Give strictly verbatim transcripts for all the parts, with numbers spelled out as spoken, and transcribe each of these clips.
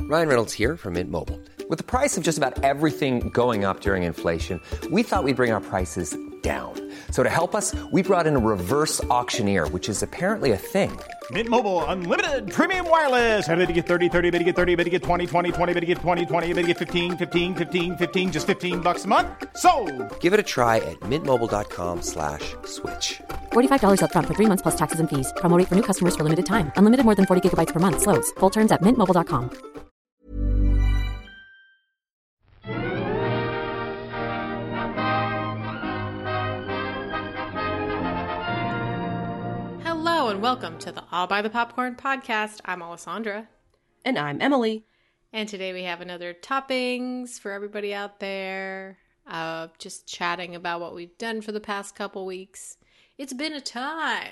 Ryan Reynolds here from Mint Mobile. With the price of just about everything going up during inflation, we thought we'd bring our prices down. So to help us, we brought in a reverse auctioneer, which is apparently a thing. Mint Mobile Unlimited Premium Wireless. How to get thirty, thirty, how to get thirty, how to get twenty, twenty, twenty, how to get twenty, twenty, how to get fifteen, fifteen, fifteen, fifteen, just fifteen bucks a month? Sold! Give it a try at mintmobile.com slash switch. forty-five dollars up front for three months plus taxes and fees. Promo rate for new customers for limited time. Unlimited more than forty gigabytes per month. Slows full terms at mint mobile dot com. Hello and welcome to the All by the Popcorn podcast. I'm Alessandra. And I'm Emily. And today we have another toppings for everybody out there. Uh, just chatting about what we've done for the past couple weeks. It's been a time.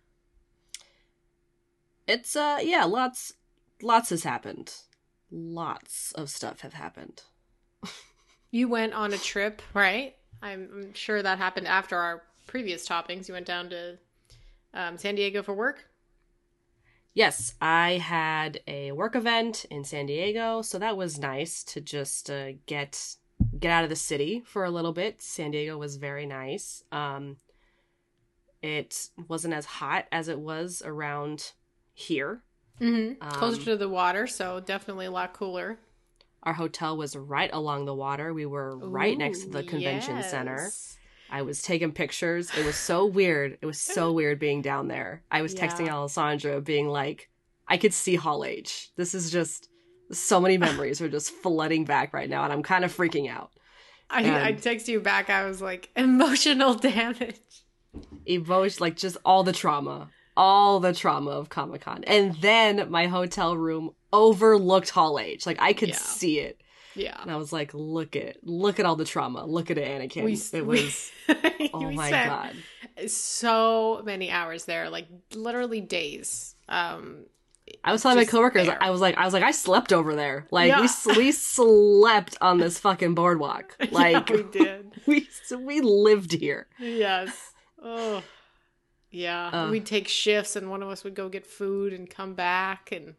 It's, uh, yeah, lots, lots has happened. Lots of stuff have happened. You went on a trip, right? I'm, I'm sure that happened after our previous toppings. You went down to um, San Diego for work? Yes, I had a work event in San Diego, so that was nice to just uh, get get out of the city for a little bit. San Diego was very nice. Um, it wasn't as hot as it was around here. Mm-hmm. Um, Closer to the water, so definitely a lot cooler. Our hotel was right along the water. We were right Ooh, next to the convention yes. center. I was taking pictures. It was so weird. It was so weird being down there. I was Yeah. texting Alessandra being like, I could see Hall H. This is just, so many memories are just flooding back right now, and I'm kind of freaking out. I, And- I texted you back. I was like, emotional damage. Emotion, like just all the trauma. All the trauma of Comic-Con. And then my hotel room overlooked Hall H. Like, I could Yeah. see it. Yeah. And I was like, look at look at all the trauma. Look at it, Anakin. We- it was, we- oh we my spent God. so many hours there, like literally days. Um, I was telling my just coworkers, there. I was like, I was like, I slept over there. Like, Yeah. we s- we slept on this fucking boardwalk. Like, yeah, we did. we we lived here. Yes. Oh, yeah. Uh. We'd take shifts, and one of us would go get food and come back, and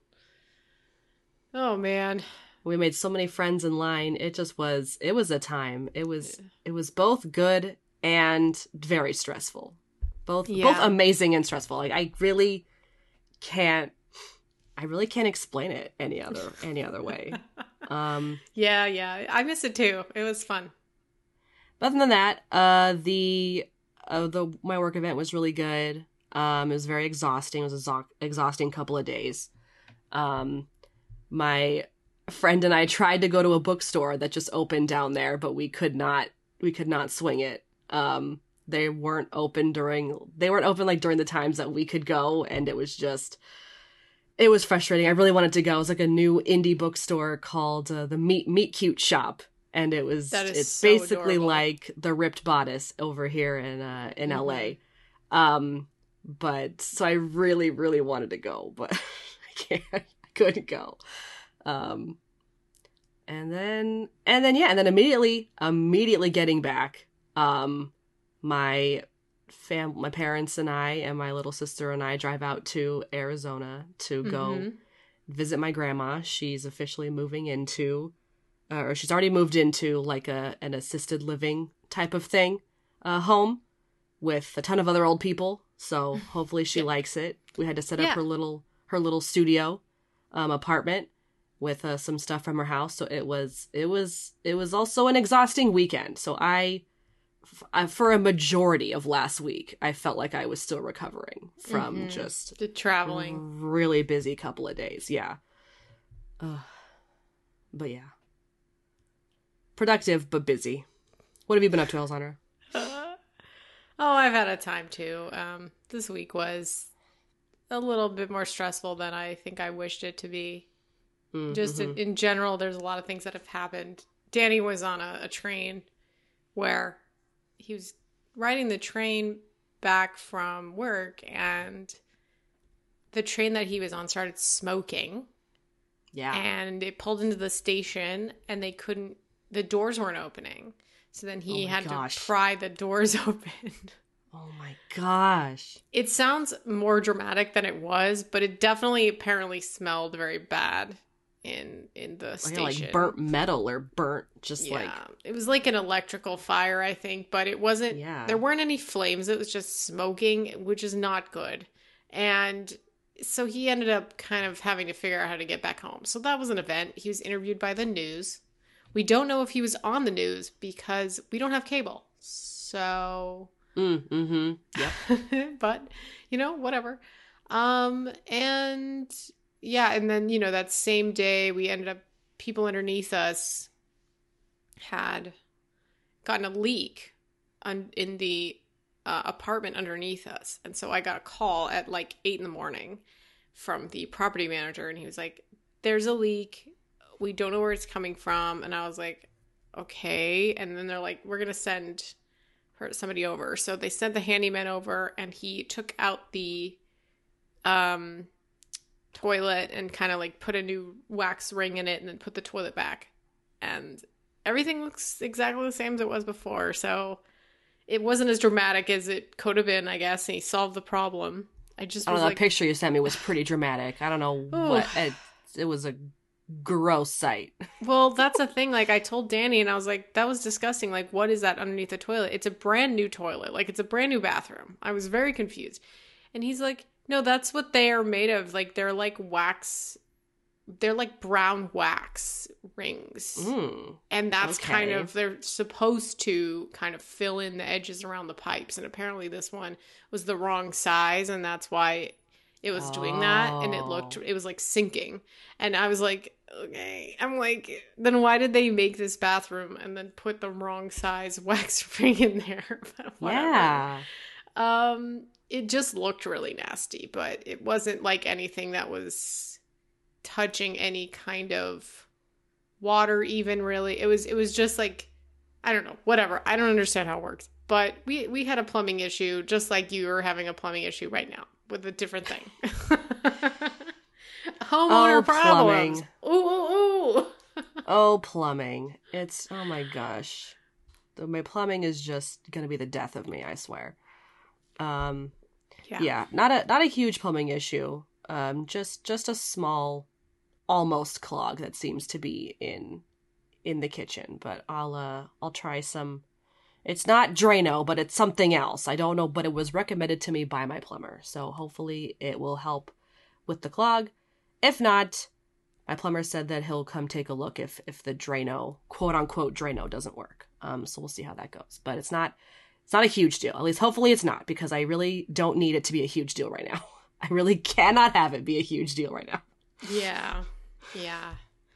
oh man, We made so many friends in line. It just was, it was a time. It was, it was both good and very stressful. Both, Yeah. both amazing and stressful. Like, I really can't, I really can't explain it any other, any other way. Um, yeah, yeah. I miss it too. It was fun. other than that, uh, the, uh, the, my work event was really good. Um, it was very exhausting. It was a exha- exhausting couple of days. Um, my friend and I tried to go to a bookstore that just opened down there, but we could not, we could not swing it. Um, they weren't open during, they weren't open like during the times that we could go. And it was just, it was frustrating. I really wanted to go. It was like a new indie bookstore called uh, the Meet, Meet Cute Shop. And it was, That is it's so basically adorable. like the Ripped Bodice over here in, uh, in Mhm. L A. Um, but so I really, really wanted to go, but I can't, I couldn't go. Um, and then, and then, yeah, and then immediately, immediately getting back, um, my fam, my parents and I and my little sister and I drive out to Arizona to go Mhm. visit my grandma. She's officially moving into, uh, or she's already moved into like a, an assisted living type of thing, uh, home with a ton of other old people. So hopefully she Yeah. likes it. We had to set Yeah. up her little, her little studio, um, apartment with uh, some stuff from her house. So it was, it was, it was also an exhausting weekend. So I, f- I, for a majority of last week, I felt like I was still recovering from Mhm. just The traveling. really busy couple of days. Yeah. Uh, but yeah. Productive, but busy. What have you been up to, Alexandra? Oh, I've had a time too. Um, this week was a little bit more stressful than I think I wished it to be. Mm, Just mhm. in, in general, there's a lot of things that have happened. Danny was on a, a train where he was riding the train back from work, and the train that he was on started smoking, Yeah. and it pulled into the station, and they couldn't, the doors weren't opening. So then he Oh my had gosh. to pry the doors open. Oh my gosh. It sounds more dramatic than it was, but it definitely apparently smelled very bad in in the Like, station. like burnt metal or burnt just yeah. like It was like an electrical fire, I think, but it wasn't, Yeah. there weren't any flames. It was just smoking, which is not good. And so he ended up kind of having to figure out how to get back home. So that was an event. He was interviewed by the news. We don't know if he was on the news because we don't have cable. So, mm, mm-hmm. Yep. but you know, whatever. Um, and yeah, and then, you know, that same day we ended up, people underneath us had gotten a leak on, in the uh, apartment underneath us. And so I got a call at like eight in the morning from the property manager, and he was like, there's a leak. We don't know where it's coming from. And I was like, okay. And then they're like, we're going to send her, somebody over. So they sent the handyman over, and he took out the um, toilet and kind of like put a new wax ring in it and then put the toilet back. And everything looks exactly the same as it was before. So it wasn't as dramatic as it could have been, I guess. And he solved the problem. I just I was don't know, like, the picture you sent me was pretty dramatic. I don't know what it, it was a gross sight. well, that's the thing. Like, I told Danny, and I was like, that was disgusting. Like, what is that underneath the toilet? It's a brand new toilet. Like, it's a brand new bathroom. I was very confused. And he's like, no, that's what they are made of. Like, they're like wax. They're like brown wax rings. Mm, and that's okay. kind of, they're supposed to kind of fill in the edges around the pipes. And apparently this one was the wrong size. And that's why it was doing that. And it looked, it was like sinking. And I was like, okay. I'm like, then why did they make this bathroom and then put the wrong size wax ring in there? Whatever. Yeah. Um, it just looked really nasty, but it wasn't like anything that was touching any kind of water even, really. It was it was just like, I don't know, whatever. I don't understand how it works. But we we had a plumbing issue just like you are having a plumbing issue right now with a different thing. Homeowner Oh, problems. plumbing. Ooh, ooh, ooh. Oh, plumbing. It's, oh my gosh. The, my plumbing is just going to be the death of me, I swear. Um, Yeah. yeah, not a not a huge plumbing issue. Um, just just a small, almost clog that seems to be in in the kitchen. But I'll uh I'll try some. It's not Drano, but it's something else. I don't know, but it was recommended to me by my plumber, so hopefully it will help with the clog. If not, my plumber said that he'll come take a look if if the Drano, quote unquote Drano, doesn't work. Um, so we'll see how that goes. But it's not. It's not a huge deal. At least hopefully it's not, because I really don't need it to be a huge deal right now. I really cannot have it be a huge deal right now. Yeah. Yeah.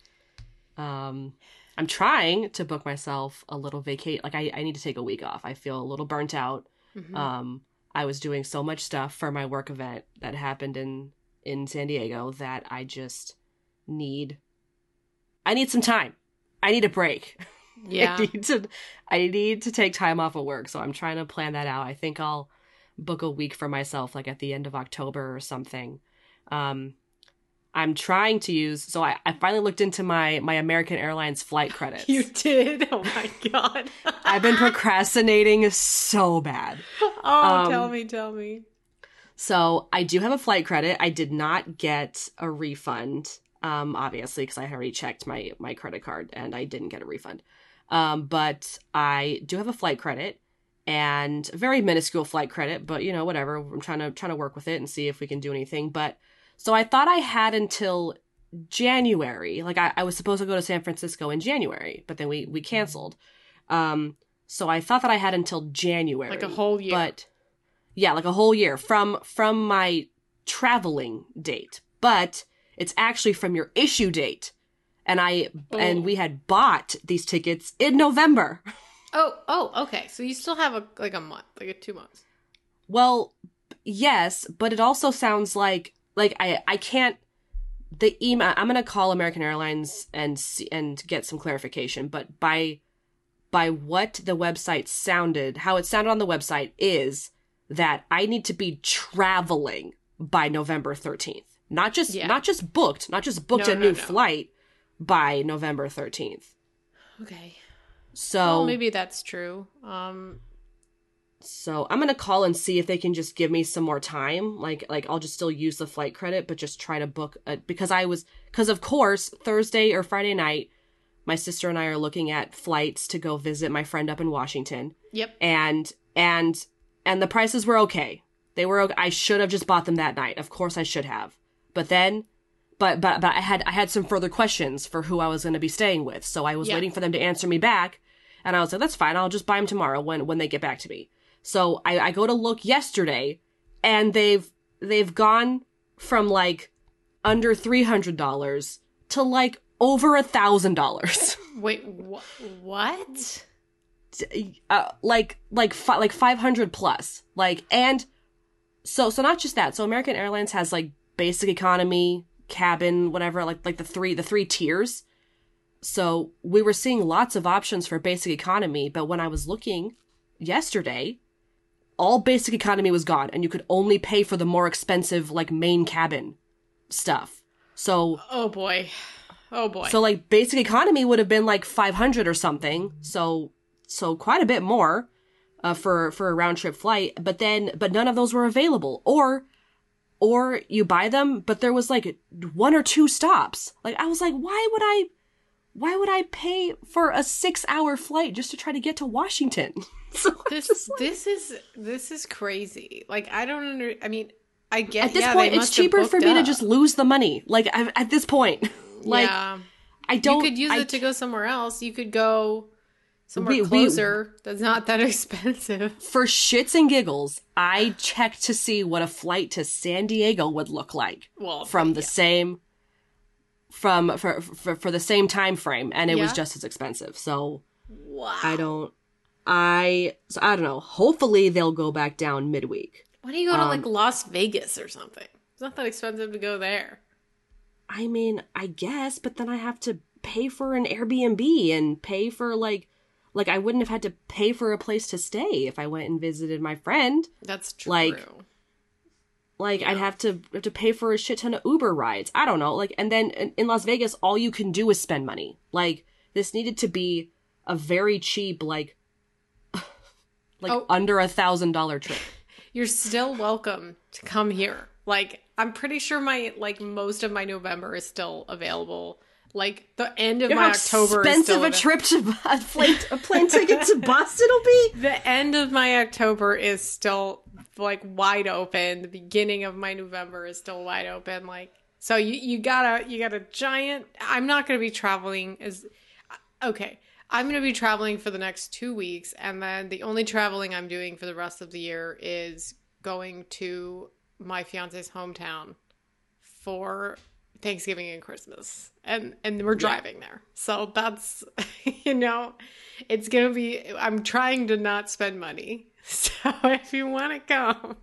Um, I'm trying to book myself a little vacate. Like I, I need to take a week off. I feel a little burnt out. Mm-hmm. Um, I was doing so much stuff for my work event that happened in, in San Diego that I just need, I need some time. I need a break. Yeah. I need to I need to take time off of work, so I'm trying to plan that out. I think I'll book a week for myself, like at the end of October or something. Um, I'm trying to use, so I, I finally looked into my, my American Airlines flight credits. You did? Oh my God. I've been procrastinating so bad. Oh, Um, tell me, tell me. So I do have a flight credit. I did not get a refund, um, obviously, because I had already checked my, my credit card and I didn't get a refund. Um, but I do have a flight credit, and a very minuscule flight credit, but you know, whatever. I'm trying to trying to work with it and see if we can do anything. But so I thought I had until January. Like I, I was supposed to go to San Francisco in January, but then we we canceled. Um, so I thought that I had until January, Like a whole year. But yeah, like a whole year from from my traveling date. But it's actually from your issue date. And I Oh. and we had bought these tickets in November. Oh, oh, okay. So you still have a like a month, like a two months. Well, yes, but it also sounds like like I I can't the email. I'm gonna call American Airlines and see, and get some clarification. But by by what the website sounded, how it sounded on the website is that I need to be traveling by November thirteenth, not just Yeah. not just booked, not just booked No, a no, new no. flight by November thirteenth. Okay. So Well, maybe that's true. Um, So I'm gonna call and see if they can just give me some more time. Like, like I'll just still use the flight credit, but just try to book a, because I was because of course Thursday or Friday night, my sister and I are looking at flights to go visit my friend up in Washington. Yep. And and and the prices were okay. They were okay. I should have just bought them that night. Of course I should have. But then, but but but I had I had some further questions for who I was going to be staying with, so I was yeah. waiting for them to answer me back, and I was like, that's fine. I'll just buy them tomorrow when when they get back to me. So I, I go to look yesterday, and they've they've gone from like under three hundred dollars to like over a thousand dollars. Wait, wh- what? Uh, like like fi- like five hundred plus. Like and so so not just that. So American Airlines has like basic economy, cabin, whatever. Like like the three the three tiers. So we were seeing lots of options for basic economy, but when I was looking yesterday, all basic economy was gone, and you could only pay for the more expensive, like, main cabin stuff. So... Oh, boy. Oh, boy. So, like, basic economy would have been, like, five hundred or something. So, so quite a bit more uh, for, for a round-trip flight. But then, but none of those were available. Or, or you buy them, but there was, like, one or two stops. Like, I was like, why would I... Why would I pay for a six-hour flight just to try to get to Washington? So this like, this is this is crazy. Like I don't under. I mean, I get at this yeah, point they it's must have cheaper for me booked to up. just lose the money. Like I, at this point, like yeah. I don't. You could use I, it to go somewhere else. You could go somewhere we, we, closer. That's not that expensive. For shits and giggles, I checked to see what a flight to San Diego would look like Well, from the yeah. same. From for, for for the same time frame, and it Yeah. was just as expensive. So Wow. I don't. I so I don't know. Hopefully they'll go back down midweek. Why do you go to Um, like Las Vegas or something? It's not that expensive to go there. I mean, I guess, but then I have to pay for an Airbnb and pay for like, like I wouldn't have had to pay for a place to stay if I went and visited my friend. That's true. Like, Like Yeah. I'd have to have to pay for a shit ton of Uber rides. I don't know. Like, and then in, in Las Vegas, all you can do is spend money. Like, this needed to be a very cheap, like, like Oh. under a thousand dollar trip. You're still welcome to come here. Like, I'm pretty sure my, like, most of my November is still available. Like, the end of You know my how October is expensive still a available. trip to a plane, a plane ticket to Boston will be. The end of my October is still, like, wide open. The beginning of my November is still wide open. Like, so you, you got a, you got a giant, I'm not going to be traveling as, okay. I'm going to be traveling for the next two weeks. And then the only traveling I'm doing for the rest of the year is going to my fiance's hometown for Thanksgiving and Christmas. And and we're driving yeah. there. So that's, you know, it's going to be, I'm trying to not spend money. So if you want to come,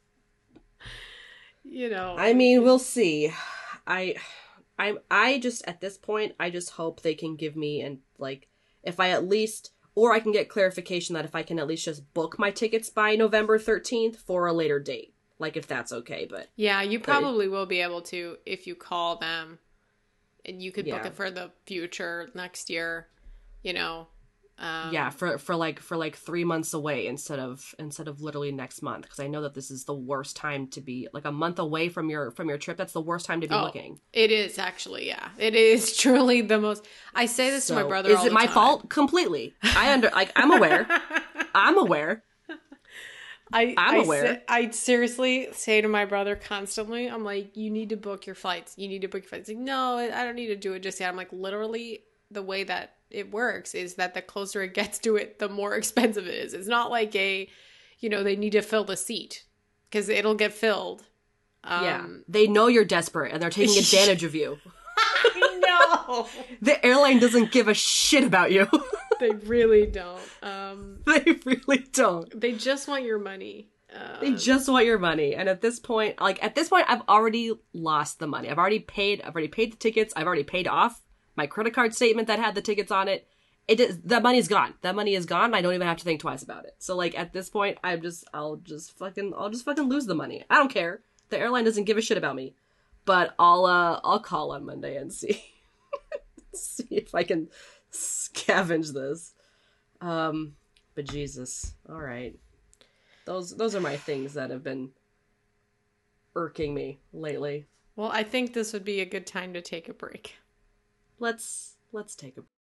you know. I mean, we'll see. I, I, I just, at this point, I just hope they can give me, and like, if I at least, or I can get clarification that if I can at least just book my tickets by November thirteenth for a later date. Like, if that's okay, but... Yeah, you probably will be able to if you call them. And you could book Yeah. it for the future next year, you know. Um, yeah, for for like for like three months away instead of instead of literally next month, because I know that this is the worst time to be, like, a month away from your from your trip. That's the worst time to be oh, looking. It is actually, yeah. It is truly the most. I say this So, to my brother is all it the my time. fault? Completely. I under like I'm aware. I'm aware. I, I'm I aware. se- I seriously say to my brother constantly, I'm like, you need to book your flights. You need to book your flights. He's like, no, I don't need to do it just yet. I'm like, literally, the way that it works is that the closer it gets to it, the more expensive it is. It's not like a, you know, they need to fill the seat because it'll get filled. Um, Yeah. They know you're desperate and they're taking advantage of you. I know. The airline doesn't give a shit about you. They really don't. Um, They really don't. they just want your money. Uh, They just want your money. And at this point, like, at this point, I've already lost the money. I've already paid, I've already paid the tickets. I've already paid off my credit card statement that had the tickets on it. It is, that money's gone. That money is gone. And I don't even have to think twice about it. So, like, at this point, I'm just, I'll just fucking, I'll just fucking lose the money. I don't care. The airline doesn't give a shit about me. But I'll, uh, I'll call on Monday and see, see if I can scavenge this. Um, but Jesus. All right. those those are my things that have been irking me lately. Well, I think this would be a good time to take a break. Let's let's take a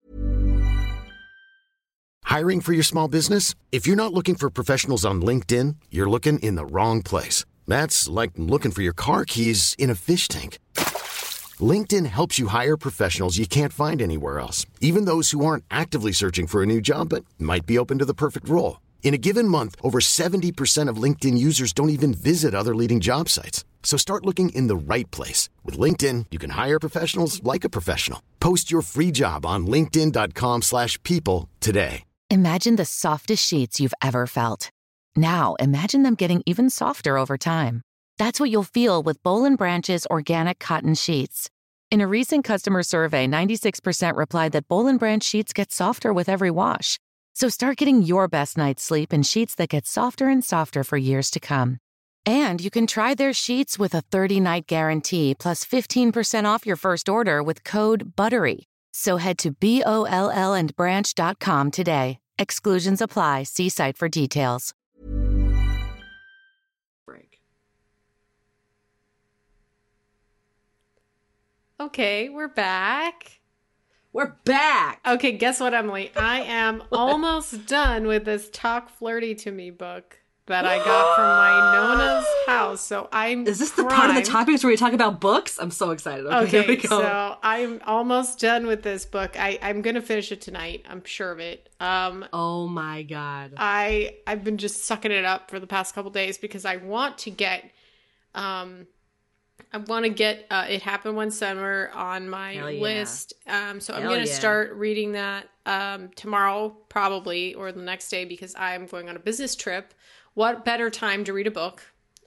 Hiring for your small business? If you're not looking for professionals on LinkedIn, you're looking in the wrong place. That's like looking for your car keys in a fish tank. LinkedIn helps you hire professionals you can't find anywhere else, even those who aren't actively searching for a new job but might be open to the perfect role. In a given month, over seventy percent of LinkedIn users don't even visit other leading job sites. So start looking in the right place. With LinkedIn, you can hire professionals like a professional. Post your free job on linkedin.com slash people today. Imagine the softest sheets you've ever felt. Now, imagine them getting even softer over time. That's what you'll feel with Boll and Branch's organic cotton sheets. In a recent customer survey, ninety-six percent replied that Boll and Branch sheets get softer with every wash. So start getting your best night's sleep in sheets that get softer and softer for years to come. And you can try their sheets with a thirty-night guarantee plus fifteen percent off your first order with code BUTTERY. So head to B O L L and branch dot com today. Exclusions apply. See site for details. break. Okay, we're back. We're back. Okay, guess what, Emily? I am almost done with this Talk Flirty to Me book that I got from my Nona's house. So I'm Is this the primed. part of the topics where we talk about books? I'm so excited. Okay, Okay, here we go. so I'm almost done with this book. I, I'm going to finish it tonight. I'm sure of it. Um, Oh my god. I, I've been just sucking it up for the past couple days because I want to get... Um, I want to get uh, It Happened One Summer on my Hell yeah. list. Um, so I'm Hell going to yeah. start reading that um, tomorrow, probably, or the next day, because I'm going on a business trip. What better time to read a book?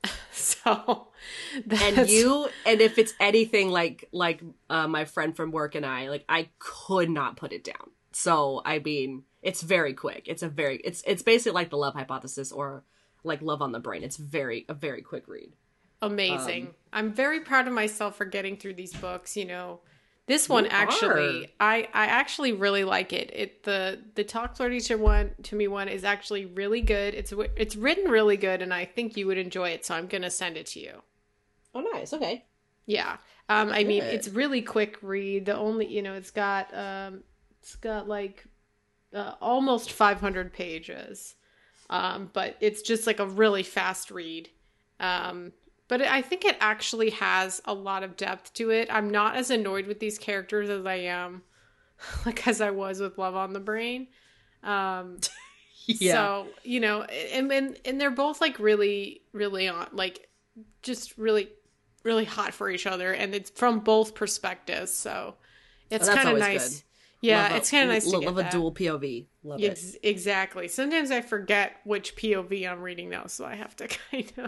so, that's, And you, and if it's anything like like uh, my friend from work and I, like I could not put it down. So I mean, it's very quick. It's a very, it's it's basically like The Love Hypothesis or like Love on the Brain. It's very a very quick read. amazing. Um, I'm very proud of myself for getting through these books. You know, this one You actually, I I actually really like it. It the the Talk Flirty to one to me one is actually really good. It's wi- it's written really good, and I think you would enjoy it. So I'm gonna send it to you. Oh, nice. Okay. Yeah. Um, I mean, Good. it's really quick read. The only, you know, it's got, um, it's got like, uh, almost five hundred pages. Um, but it's just like a really fast read. Um, but I think it actually has a lot of depth to it. I'm not as annoyed with these characters as I am, like, as I was with Love on the Brain. Um, Yeah. so, you know, and, and, and they're both like really, really on, like, just really, really hot for each other, and it's from both perspectives, so it's Oh, that's kind of always nice. good. Yeah, Love a- it's kind of nice to love get a that. dual P O V. Love it. Ex- exactly. Sometimes I forget which P O V I'm reading now, so I have to kind of.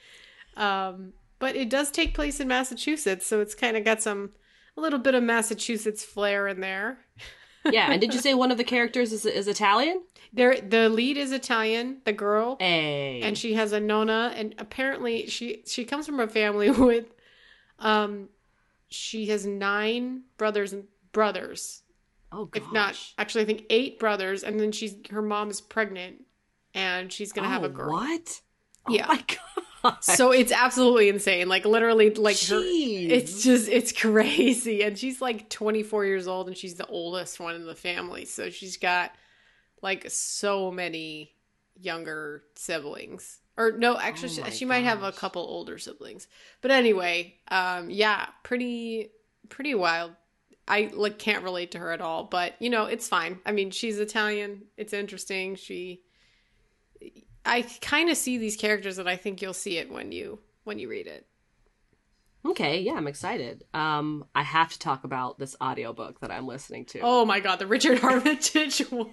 Um, but it does take place in Massachusetts, so it's kind of got some a little bit of Massachusetts flair in there. Yeah, and did you say one of the characters is is Italian? There, the lead is Italian, the girl. Hey. And she has a nonna, and apparently she she comes from a family with um she has nine brothers and brothers, oh gosh. if not actually I think eight brothers, and then she's her mom is pregnant and she's gonna have a Oh, girl. What? Yeah. Oh my god. So it's absolutely insane, like literally, like her, Jeez. it's just it's crazy. And she's like twenty-four years old, and she's the oldest one in the family, so she's got like so many younger siblings. Or no, actually, Oh she, my she might have a gosh. couple older siblings. But anyway, um, yeah, pretty, pretty wild. I like can't relate to her at all, but you know, it's fine. I mean, she's Italian. It's interesting. She, I kind of see these characters, and I think you'll see it when you when you read it. Okay, yeah, I'm excited. Um, I have to talk about this audiobook that I'm listening to. Oh my god, the Richard Armitage one.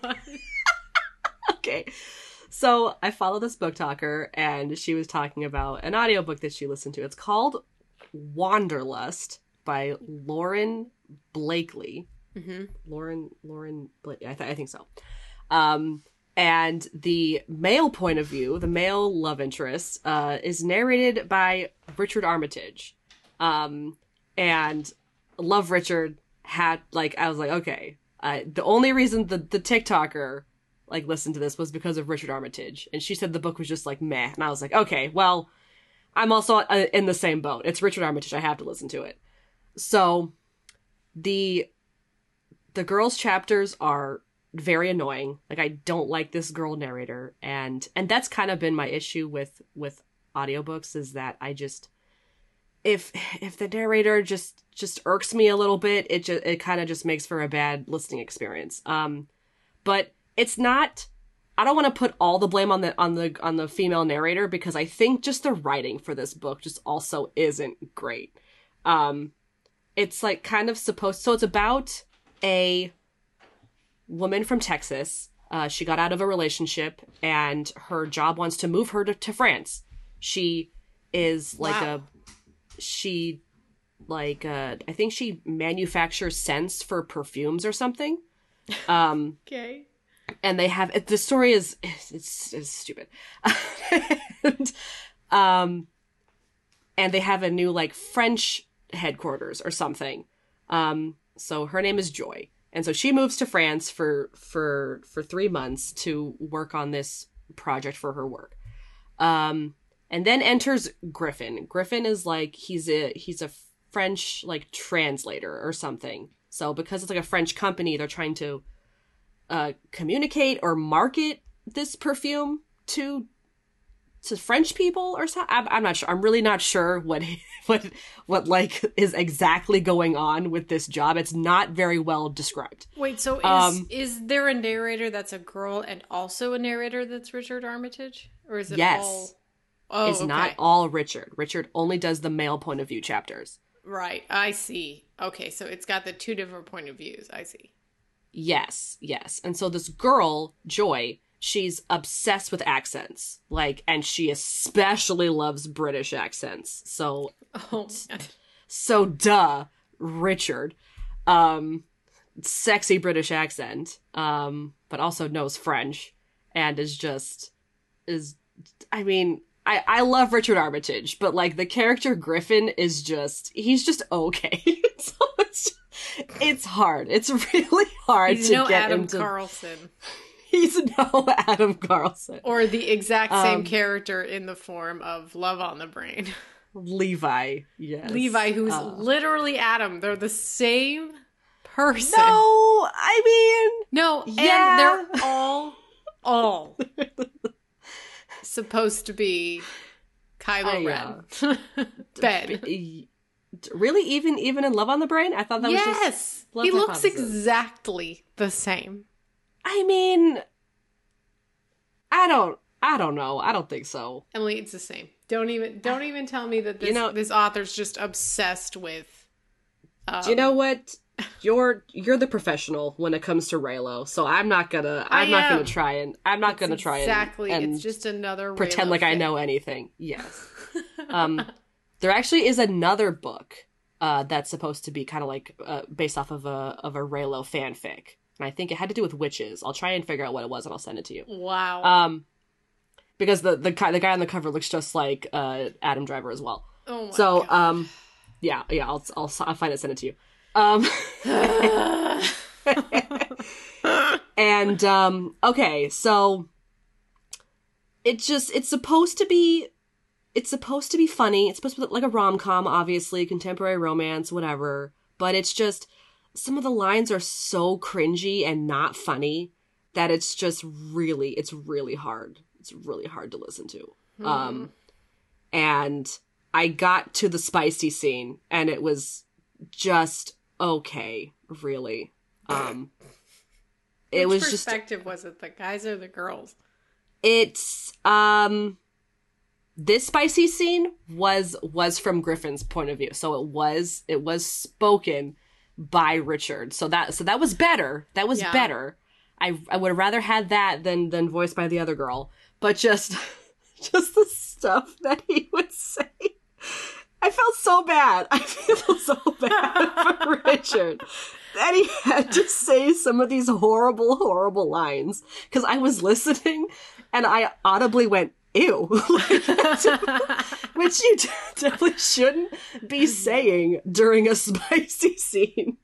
Okay. So I follow this book talker, and she was talking about an audiobook that she listened to. It's called Wanderlust by Lauren Blakely. Mm-hmm. Lauren, Lauren Blakely. I, th- I think so. Um, and the male point of view, the male love interest, uh, is narrated by Richard Armitage. Um, and love Richard had, like, I was like, okay, uh, the only reason the, the TikToker like listen to this was because of Richard Armitage, and she said the book was just like meh, and I was like, okay, well, I'm also uh, in the same boat. It's Richard Armitage. I have to listen to it. So the the girls' chapters are very annoying. Like, I don't like this girl narrator, and and that's kind of been my issue with with audiobooks, is that I just if if the narrator just just irks me a little bit, it just it kind of just makes for a bad listening experience. Um, but it's not. I don't want to put all the blame on the on the on the female narrator, because I think just the writing for this book just also isn't great. Um, it's like kind of supposed. So it's about a woman from Texas. Uh, she got out of a relationship, and her job wants to move her to, to France. She is like wow. a she like uh I think she manufactures scents for perfumes or something. Um, okay. And they have the story is it's, it's stupid, and, um, and they have a new like French headquarters or something. Um, so her name is Joy, and so she moves to France for for for three months to work on this project for her work. Um, and then enters Griffin. Griffin is like he's a he's a French like translator or something. So because it's like a French company, they're trying to Uh, communicate or market this perfume to to French people or something. I'm, I'm not sure. I'm really not sure what what what like is exactly going on with this job. It's not very well described. Wait, so is Um, is there a narrator that's a girl and also a narrator that's Richard Armitage, or is it Yes. all? Oh, it's okay. not all Richard. Richard only does the male point of view chapters. Right, I see. Okay, so it's got the two different point of views. I see. Yes, yes. And so this girl, Joy, she's obsessed with accents. Like, and she especially loves British accents. So, Oh, man. so duh, Richard. Um, sexy British accent. Um, but also knows French. And is just, is, I mean, I, I love Richard Armitage, but like the character Griffin is just, he's just okay. So it's just, it's hard. It's really hard He's to no get Adam him to... Carlson. He's no Adam Carlson. Or the exact same Um, character in the form of Love on the Brain. Levi, yes. Levi, who's Uh, literally Adam. They're the same person. No, I mean... No, Yeah. and they're all, all supposed to be Kylo I, Ren. Ben. b- Really? Even even in Love on the Brain? I thought that was just... Yes! love He looks hypothesis. exactly the same. I mean... I don't... I don't know. I don't think so. Emily, it's the same. Don't even don't even tell me that this You know- this author's just obsessed with um, Do you know what? You're you're the professional when it comes to Raylo, so I'm not gonna I I'm not am. gonna try and I'm not it's gonna try and- exactly. and, It's just another pretend Raylo like I thing. know anything. Yes. um, there actually is another book uh, that's supposed to be kind of like uh, based off of a of a Raylo fanfic, and I think it had to do with witches. I'll try and figure out what it was, and I'll send it to you. Wow. Um, because the the guy the guy on the cover looks just like uh, Adam Driver as well. oh my So God. um, yeah, yeah, I'll I'll I'll find it, send it to you. Um. And um okay, so it's just it's supposed to be it's supposed to be funny. It's supposed to be like a rom-com, obviously, contemporary romance, whatever. But it's just some of the lines are so cringy and not funny that it's just really it's really hard. It's really hard to listen to. Hmm. Um and I got to the spicy scene and it was just okay, really. Um It Which was just perspective was it? The guys or the girls? it's um this spicy scene was was from Griffin's point of view. So it was it was spoken by Richard. So that so that was better. That was Yeah. better. I I would have rather had that than than voiced by the other girl. But just just the stuff that he would say. I felt so bad. I feel so bad for Richard. That he had to say some of these horrible, horrible lines. Because I was listening and I audibly went, ew. Like, which you definitely shouldn't be saying during a spicy scene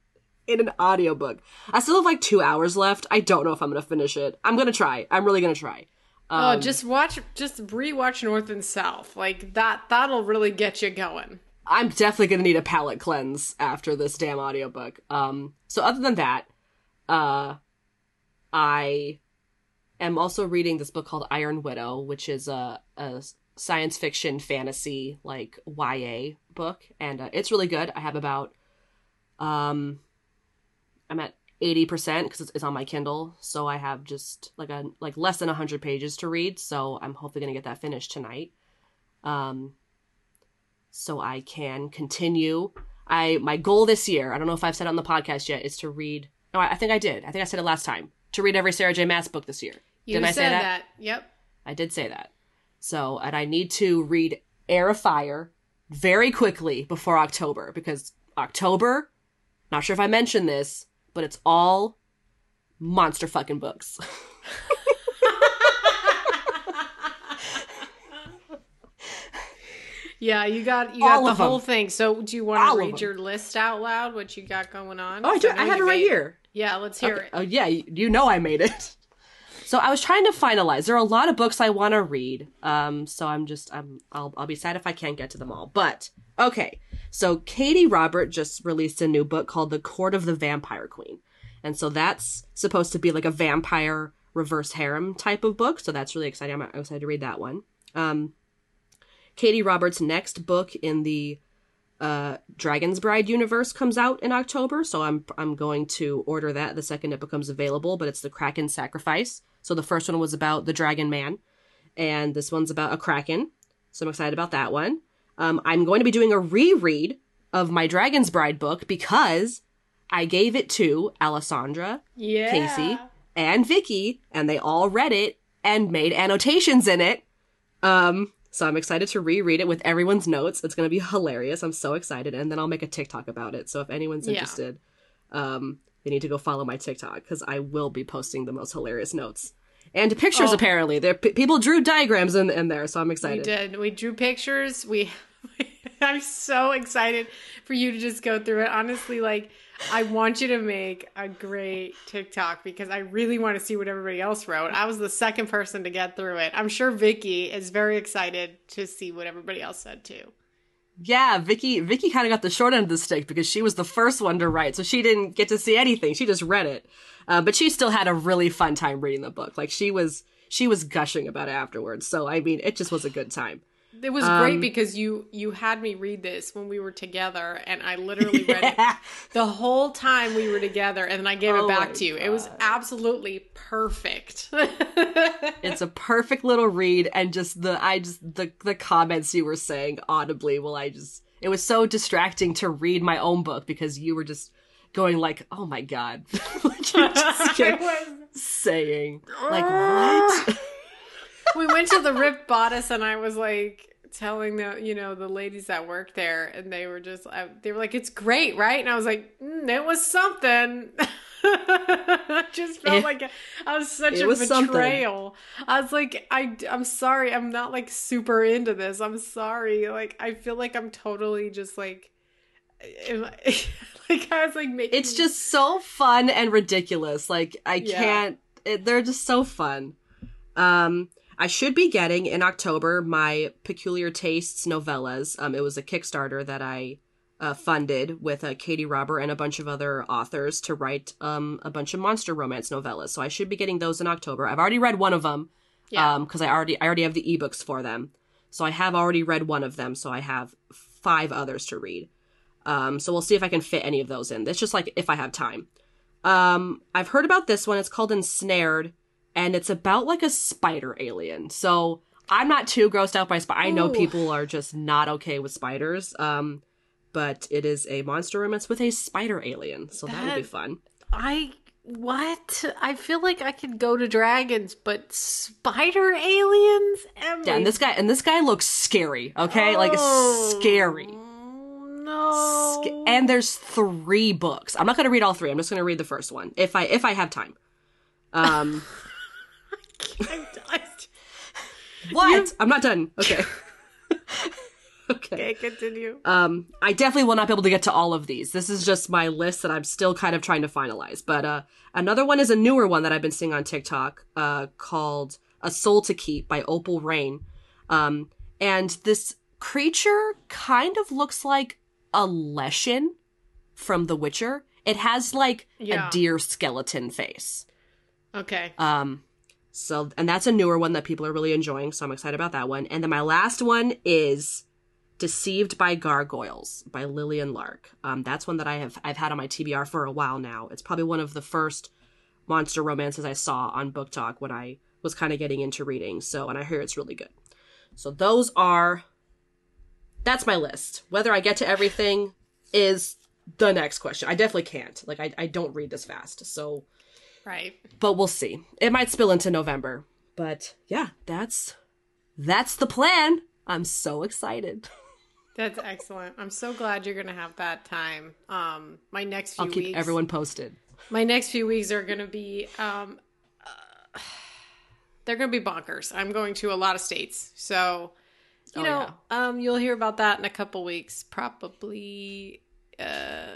in an audiobook. I still have like two hours left. I don't know if I'm going to finish it. I'm going to try. I'm really going to try. Um, oh, just watch, just rewatch North and South. Like that, that'll really get you going. I'm definitely going to need a palate cleanse after this damn audiobook. Um, so other than that, uh, I am also reading this book called Iron Widow, which is a, a science fiction fantasy, like Y A book. And uh, it's really good. I have about, um, I'm at eighty percent because it's, it's on my Kindle. So I have just like a, like less than one hundred pages to read. So I'm hopefully going to get that finished tonight. Um, so I can continue. I my goal this year, I don't know if I've said it on the podcast yet, is to read. No, I, I think I did. I think I said it last time. To read every Sarah J. Maas book this year. You Didn't I said say that? that? Yep. I did say that. So, and I need to read Heir of Fire very quickly before October, because October, not sure if I mentioned this, but it's all monster fucking books. Yeah, you got you got All the of them. whole thing. So, do you want All to of read them. your list out loud? What you got going on? Oh, I, do, know I have it you right made- here. Yeah, let's hear Okay. it. Oh, yeah, you, you know I made it. So I was trying to finalize. There are a lot of books I want to read. Um, so I'm just, I'm, I'll, I'll be sad if I can't get to them all. But, okay. So Katie Robert just released a new book called The Court of the Vampire Queen. And so that's supposed to be like a vampire reverse harem type of book. So that's really exciting. I'm excited to read that one. Um, Katie Roberts' next book in the uh, Dragon's Bride universe comes out in October. So I'm, I'm going to order that the second it becomes available, but it's The Kraken Sacrifice. So the first one was about the Dragon Man, and this one's about a Kraken. So I'm excited about that one. Um, I'm going to be doing a reread of my Dragon's Bride book because I gave it to Alessandra, Yeah. Casey, and Vicky, and they all read it and made annotations in it. Um, so I'm excited to reread it with everyone's notes. It's going to be hilarious. I'm so excited. And then I'll make a TikTok about it. So if anyone's Yeah. interested, um, they need to go follow my TikTok because I will be posting the most hilarious notes. And pictures, Oh. apparently. There, p- people drew diagrams in, in there, so I'm We excited. did. We drew pictures. We. I'm so excited for you to just go through it. Honestly, like, I want you to make a great TikTok because I really want to see what everybody else wrote. I was the second person to get through it. I'm sure Vicky is very excited to see what everybody else said too. Yeah, Vicky Vicky kind of got the short end of the stick because she was the first one to write, so she didn't get to see anything. She just read it. Uh, but she still had a really fun time reading the book. Like, she was she was gushing about it afterwards. So, I mean, it just was a good time. It was Um, great because you you had me read this when we were together, and I literally read it the whole time we were together, and then I gave Oh it back my to you. It was absolutely perfect. It's a perfect little read, and just the I just the the comments you were saying audibly, well, I just it was so distracting to read my own book because you were just going like, oh my god. Like, you just kept saying like, what? We went to the Ripped Bodice, and I was like telling the you know the ladies that work there, and they were just I, they were like, "It's great, right?" And I was like, mm, "It was something." I just felt It- like I was such it a was something. betrayal. I was like, I, I'm sorry. I'm not like super into this. I'm sorry. Like, I feel like I'm totally just like, am I- like I was like making. It's just so fun and ridiculous. Like, I Yeah. can't it, they're just so fun. Um I should be getting in October my Peculiar Tastes novellas. Um, it was a Kickstarter that I uh, funded with uh, Katie Robert and a bunch of other authors to write um, a bunch of monster romance novellas. So I should be getting those in October. I've already read one of them Yeah. um, because I already I already have the ebooks for them. So I have already read one of them. So I have five others to read. Um, so we'll see if I can fit any of those in. It's just like if I have time. Um, I've heard about this one. It's called Ensnared. And it's about like a spider alien. So I'm not too grossed out by spiders. I know Ooh. people are just not okay with spiders. Um, but it is a monster romance with a spider alien. So that, would be That- fun. I what? I feel like I could go to dragons, but spider aliens? Emily, Yeah, and this guy and this guy looks scary, okay? Like Oh, scary. No. Sca- and there's three books. I'm not gonna read all three. I'm just gonna read the first one. If I if I have time. Um I- I- What? I'm not done. Okay. Okay, continue. Um, I definitely will not be able to get to all of these. This is just my list that I'm still kind of trying to finalize. But uh, another one is a newer one that I've been seeing on TikTok uh, called A Soul to Keep by Opal Rain. Um, and this creature kind of looks like a Leshen from The Witcher. It has like Yeah. a deer skeleton face. Okay. Um, so, and that's a newer one that people are really enjoying, so I'm excited about that one. And then my last one is Deceived by Gargoyles by Lillian Lark. Um, that's one that I have I've had on my T B R for a while now. It's probably one of the first monster romances I saw on Book Talk when I was kind of getting into reading. So, and I hear it's really good. So those are, that's my list. Whether I get to everything is the next question. I definitely can't. Like, I, I don't read this fast, so. Right. But we'll see. It might spill into November. But yeah, that's, that's the plan. I'm so excited. That's excellent. I'm so glad you're going to have that time. Um, my next few I'll keep weeks, everyone posted. My next few weeks are going to be, um, uh, they're going to be bonkers. I'm going to a lot of states. So, you Oh, know, yeah. um, you'll hear about that in a couple weeks. Probably, uh,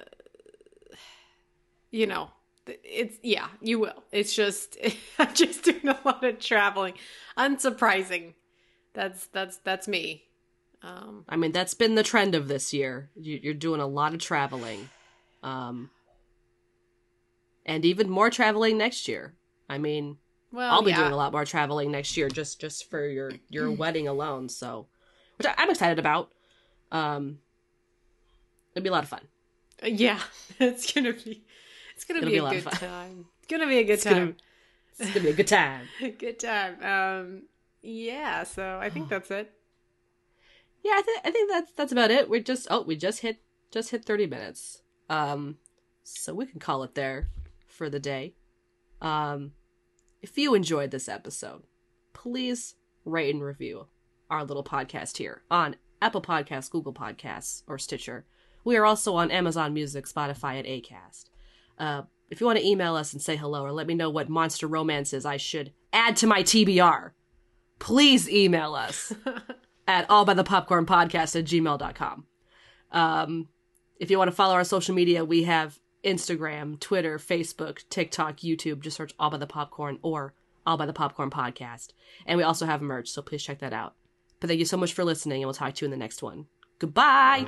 you know, it's, yeah, you will. It's just, I'm just doing a lot of traveling. Unsurprising. That's, that's, that's me. Um, I mean, that's been the trend of this year. You- You're doing a lot of traveling. Um, and even more traveling next year. I mean, well, I'll be yeah. doing a lot more traveling next year just, just for your, your wedding alone. So, which I, I'm excited about. Um, it'll be a lot of fun. Yeah, it's gonna be, it's gonna It'll be, be a, a lot of good fun. time. It's gonna be a good It's gonna- time. It's going to be a good time. Good time. Um, yeah. So I think that's it. Yeah, I, th- I think that's that's about it. We're just oh, we just hit just hit thirty minutes. Um, so we can call it there for the day. Um, if you enjoyed this episode, please rate and review our little podcast here on Apple Podcasts, Google Podcasts, or Stitcher. We are also on Amazon Music, Spotify, and Acast. Uh, if you want to email us and say hello or let me know what monster romances I should add to my T B R, please email us. At allbythepopcornpodcast at gmail dot com. Um, if you want to follow our social media, we have Instagram, Twitter, Facebook, TikTok, YouTube. Just search All by the Popcorn or All by the Popcorn Podcast. And we also have merch, so please check that out. But thank you so much for listening, and we'll talk to you in the next one. Goodbye!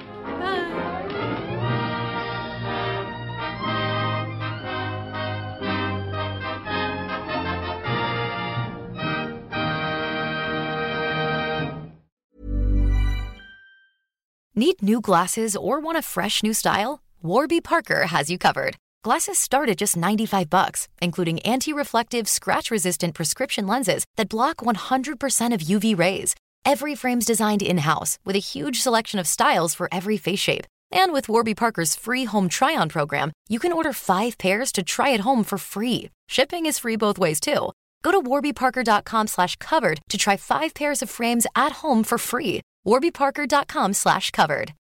Need new glasses or want a fresh new style? Warby Parker has you covered. Glasses start at just ninety-five bucks, including anti-reflective, scratch-resistant prescription lenses that block one hundred percent of U V rays. Every frame's designed in-house with a huge selection of styles for every face shape. And with Warby Parker's free home try-on program, you can order five pairs to try at home for free. Shipping is free both ways, too. Go to warbyparker.com slash covered to try five pairs of frames at home for free. warbyparker.com slash covered.